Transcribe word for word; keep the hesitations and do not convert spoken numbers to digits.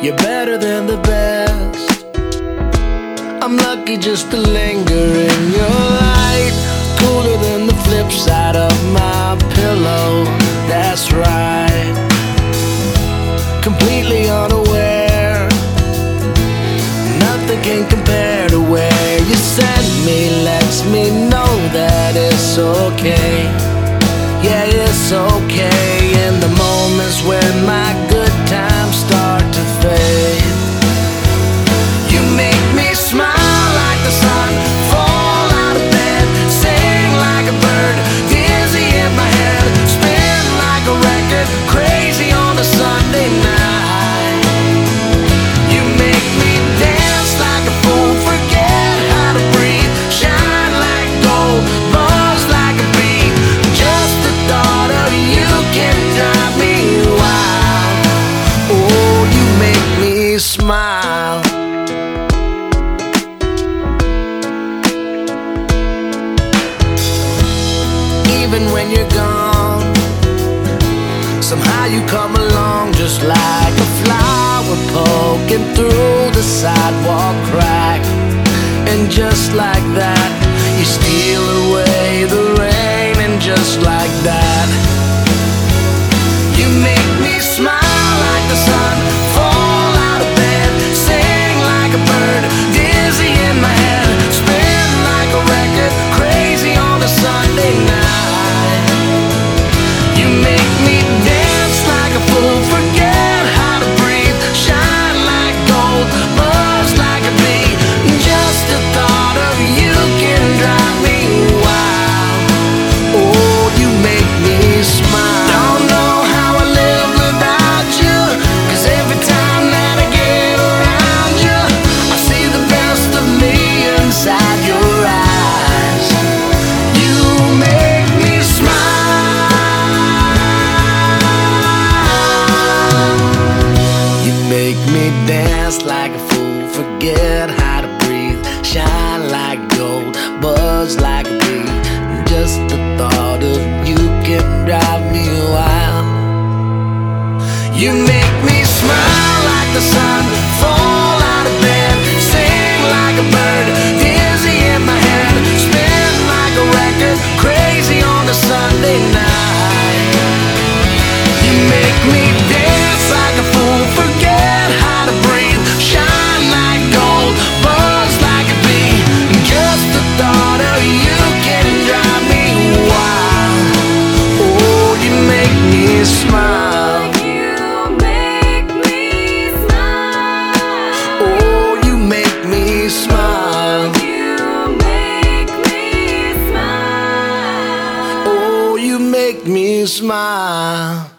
You're better than the best. I'm lucky just to linger in your light. Cooler than the flip side of my pillow. That's right. Completely unaware. Nothing can compare to where you send me. Lets me know that it's okay. Yeah, it's okay. In the moments when my good times start to fade, you make me smile like the sun, fall out of bed, sing like a bird, dizzy in my head, spin like a record, crazy on a Sunday night. You make me dance like a fool, forget how to breathe, shine like gold, buzz like a bee. Just the thought of you can drive me wild. Oh, you make me smile. Even when you're gone, somehow you come along just like a flower poking through the sidewalk crack. And just like that, you steal away the rain. And just like that, you make me smile like the sun, fall out of bed, sing like a bird, dizzy in my head, spin like a record, crazy on a Sunday night. You make me dance like a fool, forget how to breathe, shine like gold, buzz like a bee. Just the thought of you can drive me wild. Oh, you make me smile. Don't know how I live without you, 'cause every time that I get around you, I see the best of me inside your eyes. You make me smile. You make me dance like a fool, forget how to breathe, shine like gold, buzz like a bee. Just the thought of you can drive me wild. You make me smile like the sun, fall out of bed, sing like a bird, dizzy in my head, spin like a record, crazy on a Sunday night. You make me dance like a fool, forget how to breathe, shine like gold, buzz like a bee. Just the thought of you can drive me wild. Oh, you make me smile. You make me smile. Oh, you make me smile. You make me smile. Oh, you make me smile.